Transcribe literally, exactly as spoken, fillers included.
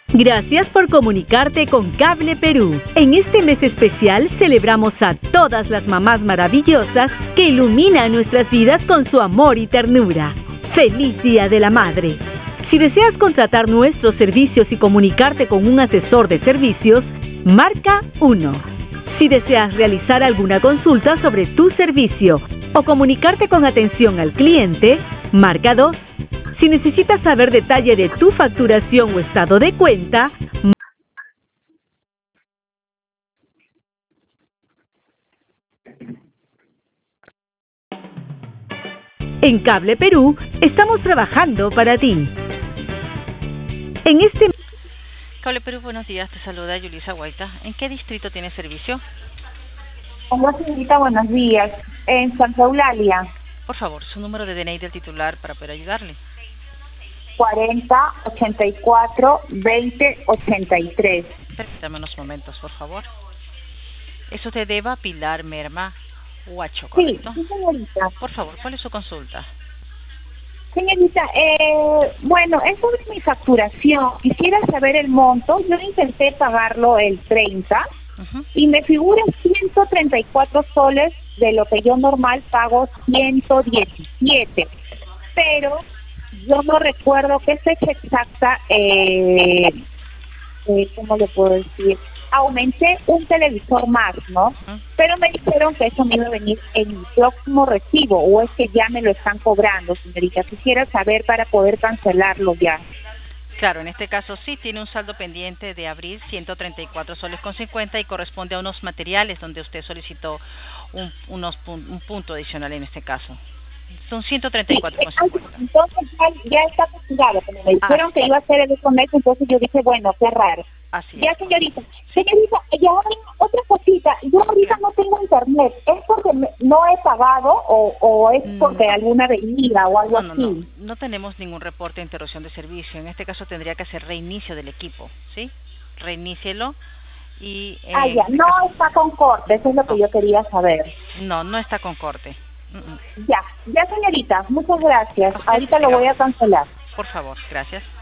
Gracias por comunicarte con Cable Perú. En este mes especial celebramos a todas las mamás maravillosas que iluminan nuestras vidas con su amor y ternura. ¡Feliz Día de la Madre! Si deseas contratar nuestros servicios y comunicarte con un asesor de servicios, marca uno. Si deseas realizar alguna consulta sobre tu servicio o comunicarte con atención al cliente, marca dos. Si necesitas saber detalle de tu facturación o estado de cuenta, en Cable Perú estamos trabajando para ti. En este Cable Perú, buenos días, te saluda Yulisa Guaita. ¿En qué distrito tiene servicio? Hola, señorita, buenos días. En Santa Eulalia. Por favor, su número de D N I del titular para poder ayudarle. cuarenta, ochenta y cuatro, veinte, ochenta y tres. Permítame unos momentos, por favor. ¿Es usted Eva Pilar Merma Huacho, Sí, correcto? sí, señorita. Por favor, ¿cuál es su consulta? Señorita, eh, bueno, es sobre mi facturación. Quisiera saber el monto. Yo intenté pagarlo el treinta Uh-huh. y me figura ciento treinta y cuatro soles de lo que yo normal pago ciento diecisiete. Pero yo no recuerdo qué fecha exacta, eh, eh, ¿cómo le puedo decir? Aumenté un televisor más, ¿no? Uh-huh. Pero me dijeron que eso me iba a venir en mi próximo recibo, o es que ya me lo están cobrando, señorita. Quisiera saber para poder cancelarlo ya. Claro, en este caso sí tiene un saldo pendiente de abril, ciento treinta y cuatro soles con cincuenta, y corresponde a unos materiales donde usted solicitó un, unos, un punto adicional en este caso. Son ciento treinta y cuatro con cincuenta. Entonces ya, ya está castigado, como me dijeron Ah, que iba a ser el mes, entonces yo dije, bueno, qué raro. Así Ya, es. señorita. Señorita, y ahora otra cosita. Yo ahorita no tengo internet. ¿Es porque me- no he pagado o, o es porque Mm. alguna avenida o algo No, no, así? no. No tenemos ningún reporte de interrupción de servicio. En este caso tendría que hacer reinicio del equipo, ¿sí? Reinícielo y... eh, Ah, ya. en este No caso- está con corte. Eso es lo que no, yo quería saber. no, no está con corte. Mm, mm. Ya. Ya, señorita. Muchas gracias. A usted, Ahorita lo señora. voy a cancelar. Por favor, gracias.